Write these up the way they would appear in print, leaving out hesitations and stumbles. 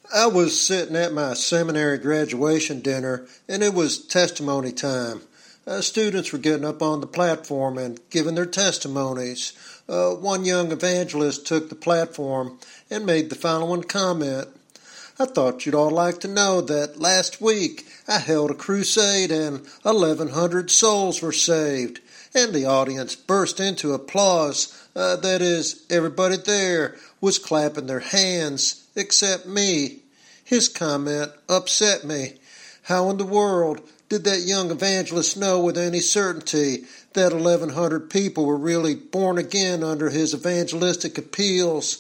I was sitting at my seminary graduation dinner, and it was testimony time. Students were getting up on the platform and giving their testimonies. One young evangelist took the platform and made the following comment. I thought you'd all like to know that last week I held a crusade and 1,100 souls were saved. And the audience burst into applause. That is, everybody there was clapping their hands, except me. His comment upset me. How in the world did that young evangelist know with any certainty that 1,100 people were really born again under his evangelistic appeals?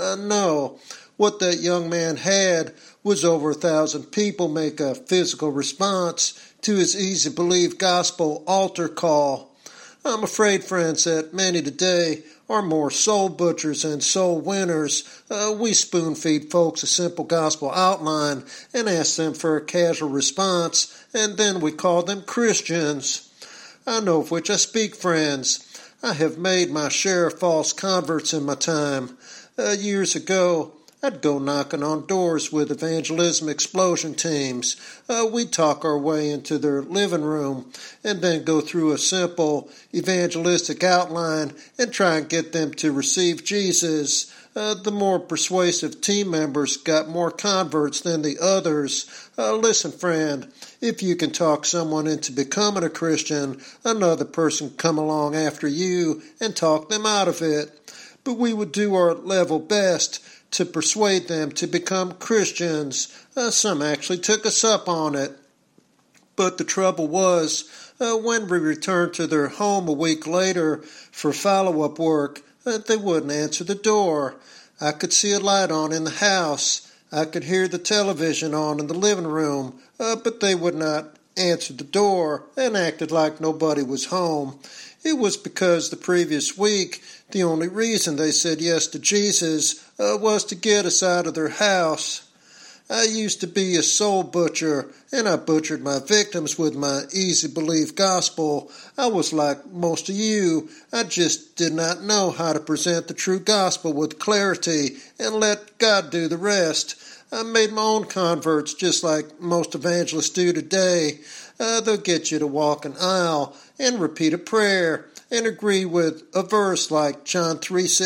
No. What that young man had was over 1,000 people make a physical response to his easy-believe gospel altar call. I'm afraid, friends, that many today are more soul butchers and soul winners. We spoon-feed folks a simple gospel outline and ask them for a casual response, and then we call them Christians. I know of which I speak, friends. I have made my share of false converts in my time. Years ago, I'd go knocking on doors with evangelism explosion teams. We'd talk our way into their living room and then go through a simple evangelistic outline and try and get them to receive Jesus. The more persuasive team members got more converts than the others. Listen, friend, if you can talk someone into becoming a Christian, another person come along after you and talk them out of it. But we would do our level best to persuade them to become Christians. Some actually took us up on it. But the trouble was, when we returned to their home a week later for follow-up work, they wouldn't answer the door. I could see a light on in the house. I could hear the television on in the living room, but they would not answer the door and acted like nobody was home. It was because the previous week, the only reason they said yes to Jesus was to get us out of their house. I used to be a soul butcher, and I butchered my victims with my easy-belief gospel. I was like most of you. I just did not know how to present the true gospel with clarity and let God do the rest. I made my own converts just like most evangelists do today. They'll get you to walk an aisle and repeat a prayer and agree with a verse like John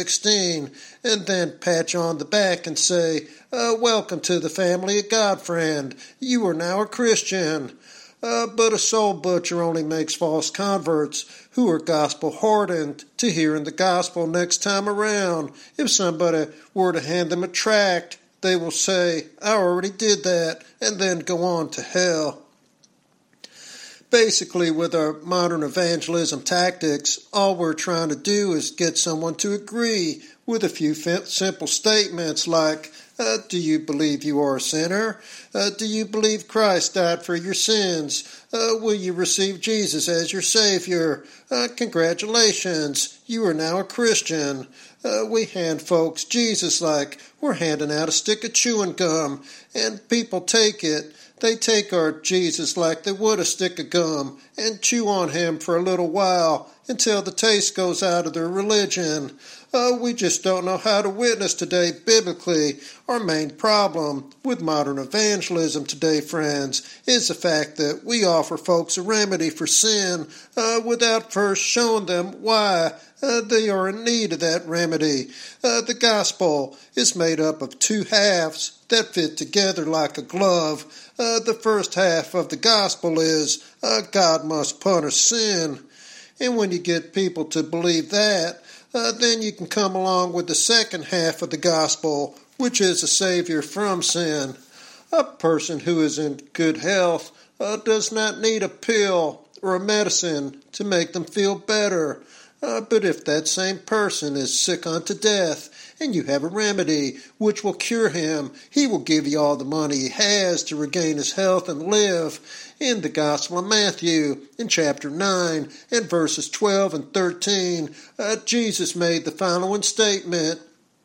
3:16 and then pat you on the back and say, welcome to the family of God, friend. You are now a Christian. But a soul butcher only makes false converts who are gospel hardened to hearing the gospel next time around. If somebody were to hand them a tract, they will say, I already did that, and then go on to hell. Basically, with our modern evangelism tactics, all we're trying to do is get someone to agree with a few simple statements like, do you believe you are a sinner? Do you believe Christ died for your sins? Will you receive Jesus as your Savior? Congratulations, you are now a Christian. We hand folks Jesus like we're handing out a stick of chewing gum, and people take it. They take our Jesus like they would a stick of gum and chew on him for a little while until the taste goes out of their religion. We just don't know how to witness today biblically. Our main problem with modern evangelism today, friends, is the fact that we offer folks a remedy for sin without first showing them why they are in need of that remedy. The gospel is made up of two halves that fit together like a glove. The first half of the gospel is God must punish sin. And when you get people to believe that, then you can come along with the second half of the gospel, which is a savior from sin. A person who is in good health does not need a pill or a medicine to make them feel better. But if that same person is sick unto death, and you have a remedy which will cure him, he will give you all the money he has to regain his health and live. In the Gospel of Matthew, in chapter 9, and verses 12 and 13, Jesus made the following statement,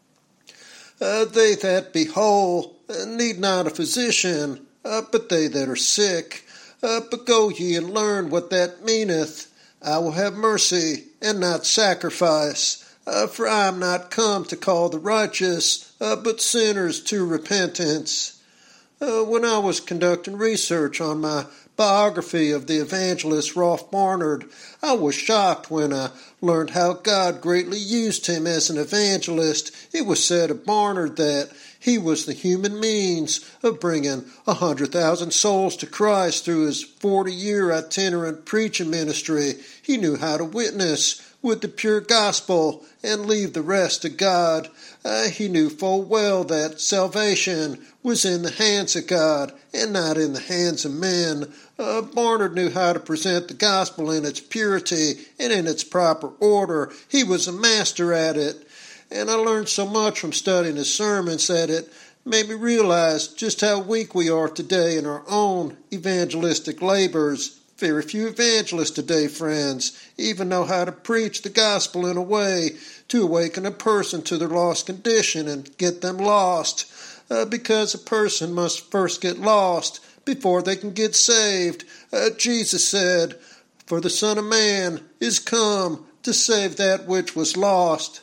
They that be whole need not a physician, but they that are sick. But go ye and learn what that meaneth. I will have mercy, and not sacrifice. For I am not come to call the righteous, but sinners to repentance. When I was conducting research on my biography of the evangelist Rolf Barnard, I was shocked when I learned how God greatly used him as an evangelist. It was said of Barnard that he was the human means of bringing 100,000 souls to Christ through his 40-year itinerant preaching ministry. He knew how to witness with the pure gospel and leave the rest to God. He knew full well that salvation was in the hands of God and not in the hands of men. Barnard knew how to present the gospel in its purity and in its proper order. He was a master at it. And I learned so much from studying his sermons that it made me realize just how weak we are today in our own evangelistic labors. Very few evangelists today, friends, even know how to preach the gospel in a way to awaken a person to their lost condition and get them lost, because a person must first get lost before they can get saved. Jesus said, "For the Son of Man is come to save that which was lost."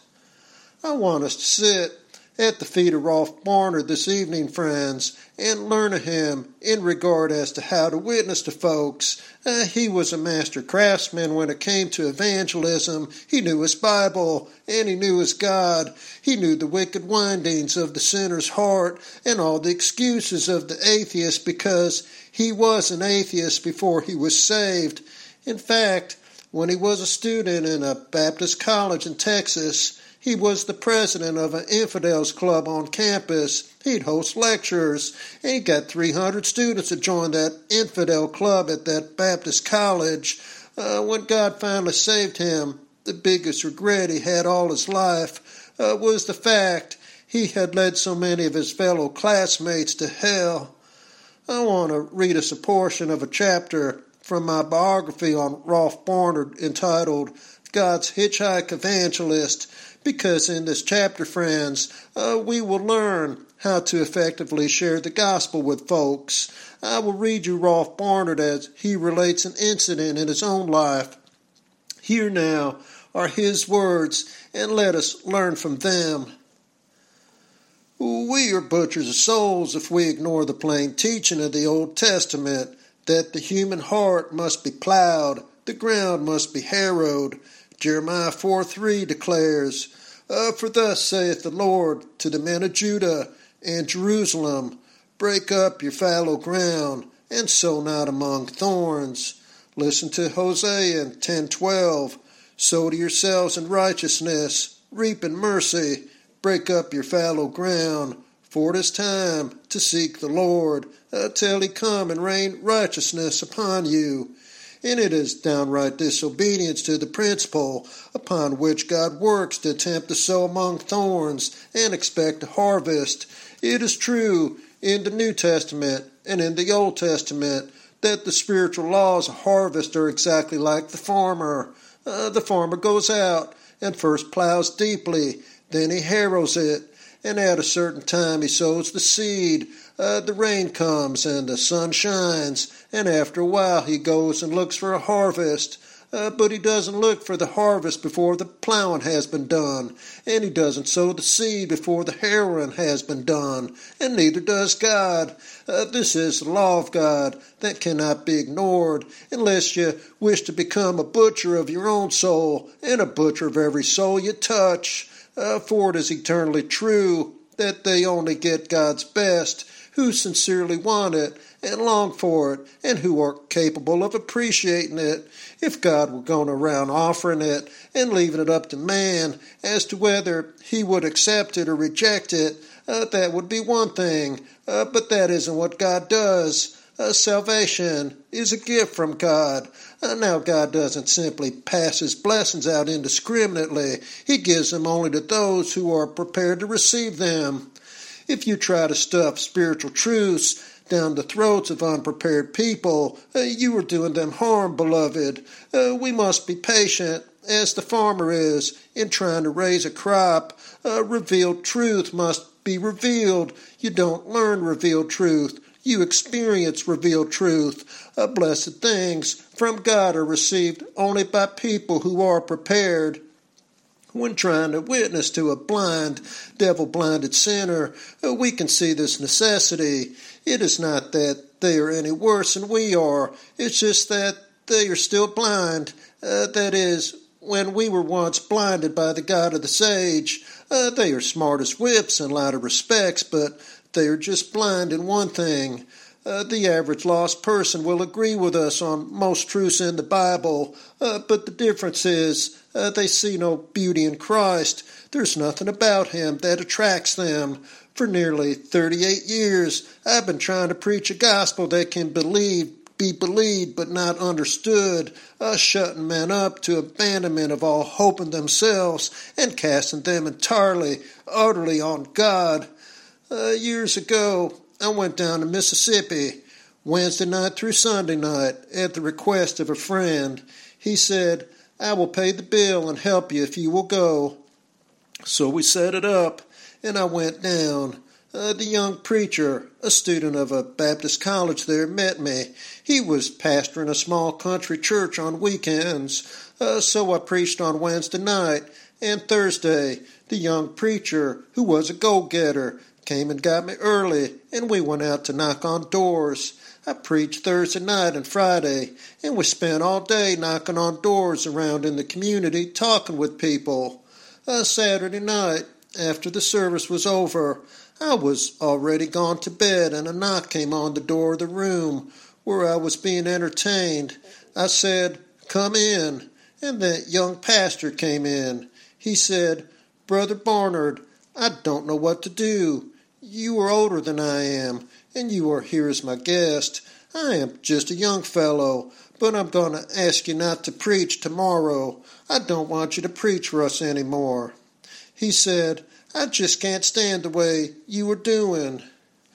I want us to sit at the feet of Rolf Barnard this evening, friends, and learn of him in regard as to how to witness to folks. He was a master craftsman when it came to evangelism. He knew his Bible, and he knew his God. He knew the wicked windings of the sinner's heart and all the excuses of the atheist, because he was an atheist before he was saved. In fact, when he was a student in a Baptist college in Texas, he was the president of an infidels club on campus. He'd host lectures, and he got 300 students to join that infidel club at that Baptist college. When God finally saved him, the biggest regret he had all his life was the fact he had led so many of his fellow classmates to hell. I want to read us a portion of a chapter from my biography on Rolf Barnard entitled God's Hitchhike Evangelist, because in this chapter, friends, we will learn how to effectively share the gospel with folks. I will read you Rolf Barnard as he relates an incident in his own life. Here now are his words, and let us learn from them. We are butchers of souls if we ignore the plain teaching of the Old Testament that the human heart must be plowed, the ground must be harrowed. Jeremiah 4:3 declares, "For thus saith the Lord to the men of Judah and Jerusalem, break up your fallow ground, and sow not among thorns." Listen to Hosea 10:12, "Sow to yourselves in righteousness, reap in mercy, break up your fallow ground, for it is time to seek the Lord, till he come and rain righteousness upon you." And it is downright disobedience to the principle upon which God works to attempt to sow among thorns and expect a harvest. It is true in the New Testament and in the Old Testament that the spiritual laws of harvest are exactly like the farmer. The farmer goes out and first plows deeply, then he harrows it, and at a certain time he sows the seed. The rain comes and the sun shines, and after a while he goes and looks for a harvest. But he doesn't look for the harvest before the plowing has been done, and he doesn't sow the seed before the harrowing has been done, and neither does God. This is the law of God that cannot be ignored unless you wish to become a butcher of your own soul and a butcher of every soul you touch. For it is eternally true that they only get God's best who sincerely want it and long for it, and who are capable of appreciating it. If God were going around offering it and leaving it up to man as to whether he would accept it or reject it, that would be one thing, but that isn't what God does. Salvation is a gift from God. Now, God doesn't simply pass his blessings out indiscriminately. He gives them only to those who are prepared to receive them. If you try to stuff spiritual truths down the throats of unprepared people, you are doing them harm, beloved. We must be patient, as the farmer is, in trying to raise a crop. Revealed truth must be revealed. You don't learn revealed truth. You experience revealed truth. Blessed things from God are received only by people who are prepared. When trying to witness to a blind, devil-blinded sinner, we can see this necessity. It is not that they are any worse than we are. It's just that they are still blind. That is, when we were once blinded by the God of the sage. They are smart as whips in a lot of respects, but they are just blind in one thing. The average lost person will agree with us on most truths in the Bible, but the difference is they see no beauty in Christ. There's nothing about him that attracts them. For nearly 38 years, I've been trying to preach a gospel that can be believed but not understood, shutting men up to abandonment of all hope in themselves and casting them entirely, utterly on God. Years ago, I went down to Mississippi, Wednesday night through Sunday night, at the request of a friend. He said, "I will pay the bill and help you if you will go." So we set it up, and I went down. The young preacher, a student of a Baptist college there, met me. He was pastoring a small country church on weekends, so I preached on Wednesday night. And Thursday, the young preacher, who was a go-getter, came and got me early, and we went out to knock on doors. I preached Thursday night and Friday, and we spent all day knocking on doors around in the community, talking with people. Saturday night, after the service was over, I was already gone to bed, and a knock came on the door of the room where I was being entertained. I said, "Come in," and the young pastor came in. He said, "Brother Barnard, I don't know what to do. You are older than I am, and you are here as my guest. I am just a young fellow, but I'm going to ask you not to preach tomorrow. I don't want you to preach for us anymore." He said, "I just can't stand the way you were doing."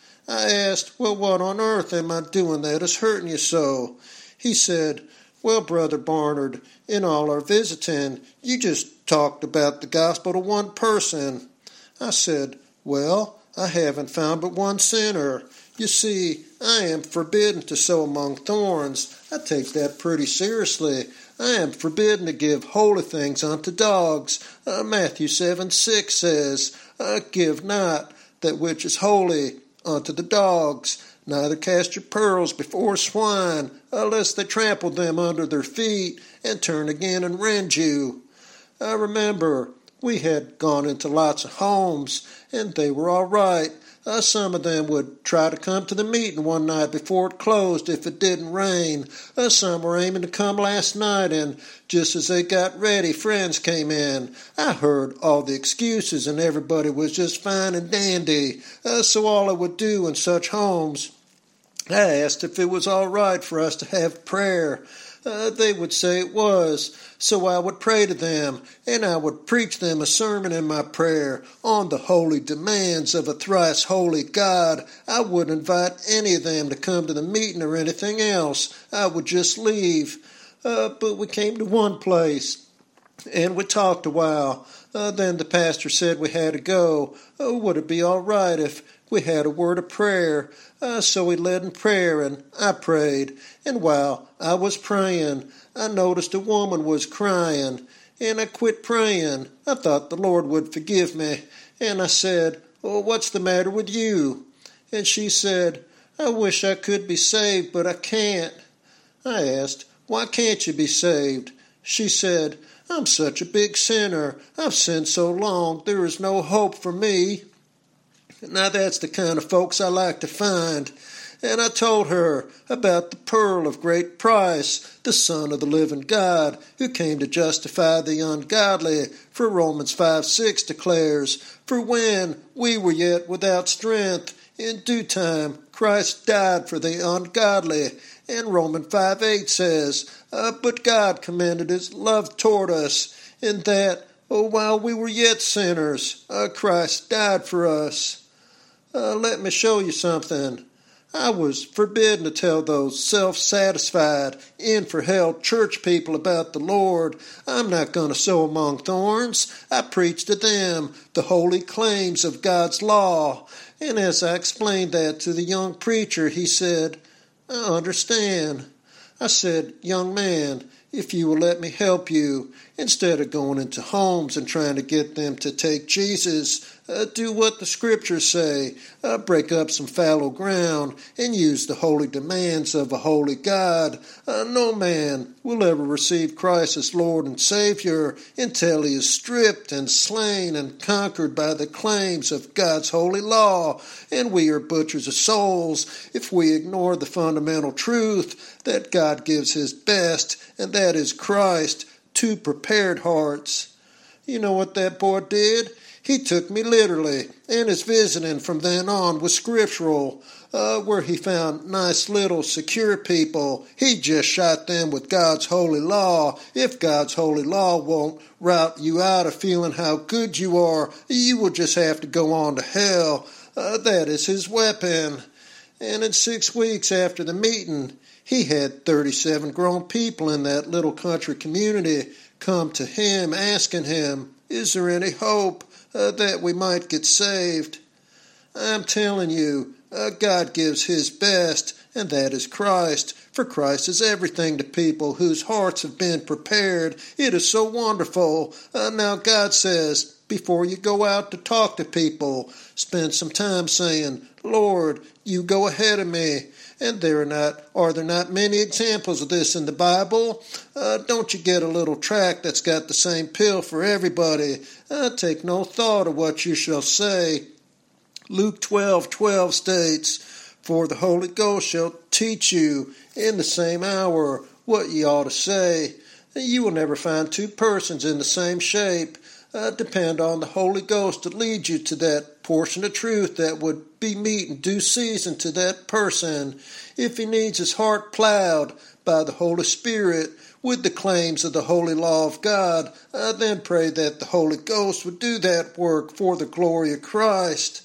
I asked, "Well, what on earth am I doing that is hurting you so?" He said, "Well, Brother Barnard, in all our visiting, you just talked about the gospel to one person." I said, "Well, I haven't found but one sinner. You see, I am forbidden to sow among thorns. I take that pretty seriously. I am forbidden to give holy things unto dogs. Matthew 7:6 says, "Give not that which is holy unto the dogs, neither cast your pearls before swine, lest they trample them under their feet, and turn again and rend you." I remember we had gone into lots of homes, and they were all right. Some of them would try to come to the meeting one night before it closed if it didn't rain. Some were aiming to come last night, and just as they got ready, friends came in. I heard all the excuses, and everybody was just fine and dandy. So all I would do in such homes, I asked if it was all right for us to have prayer. They would say it was, so I would pray to them, and I would preach them a sermon in my prayer on the holy demands of a thrice holy God. I wouldn't invite any of them to come to the meeting or anything else. I would just leave. But we came to one place, and we talked a while. Then the pastor said we had to go. Would it be all right if we had a word of prayer? So he led in prayer, and I prayed. And while I was praying, I noticed a woman was crying, and I quit praying. I thought the Lord would forgive me. And I said, "Oh, what's the matter with you?" And she said, "I wish I could be saved, but I can't." I asked, "Why can't you be saved?" She said, "I'm such a big sinner. I've sinned so long, there is no hope for me." Now that's the kind of folks I like to find. And I told her about the pearl of great price, the Son of the living God, who came to justify the ungodly, for Romans 5:6 declares, "For when we were yet without strength, in due time Christ died for the ungodly." And Romans 5:8 says, "But God commended his love toward us, in that, while we were yet sinners, Christ died for us." Let me show you something. I was forbidden to tell those self-satisfied, in-for-hell church people about the Lord. I'm not going to sow among thorns. I preach to them the holy claims of God's law. And as I explained that to the young preacher, he said, "I understand." I said, "Young man, if you will let me help you, instead of going into homes and trying to get them to take Jesus, do what the scriptures say, break up some fallow ground and use the holy demands of a holy God. No man will ever receive Christ as Lord and Savior until he is stripped and slain and conquered by the claims of God's holy law. And we are butchers of souls if we ignore the fundamental truth that God gives his best, and that is Christ, to prepared hearts. You know what that boy did? He took me literally, and his visiting from then on was scriptural. Where he found nice little secure people, he just shot them with God's holy law. If God's holy law won't rout you out of feeling how good you are, you will just have to go on to hell. That is his weapon. And in 6 weeks after the meeting, he had 37 grown people in that little country community come to him asking him, is there any hope that we might get saved? I'm telling you, God gives his best, and that is Christ. For Christ is everything to people whose hearts have been prepared. It is so wonderful. Now God says, before you go out to talk to people, spend some time saying, Lord, you go ahead of me. And are there not many examples of this in the Bible? Don't you get a little tract that's got the same pill for everybody? Take no thought of what you shall say. Luke 12:12 states, for the Holy Ghost shall teach you in the same hour what ye ought to say. You will never find two persons in the same shape. Depend on the Holy Ghost to lead you to that portion of truth that would be meet in due season to that person. If he needs his heart plowed by the Holy Spirit with the claims of the holy law of God, then pray that the Holy Ghost would do that work for the glory of Christ.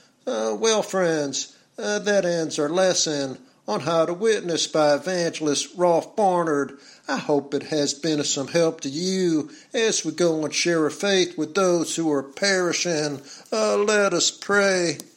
Well, friends, that ends our lesson on How to Witness by Evangelist Rolf Barnard. I hope it has been of some help to you as we go and share our faith with those who are perishing. Let us pray.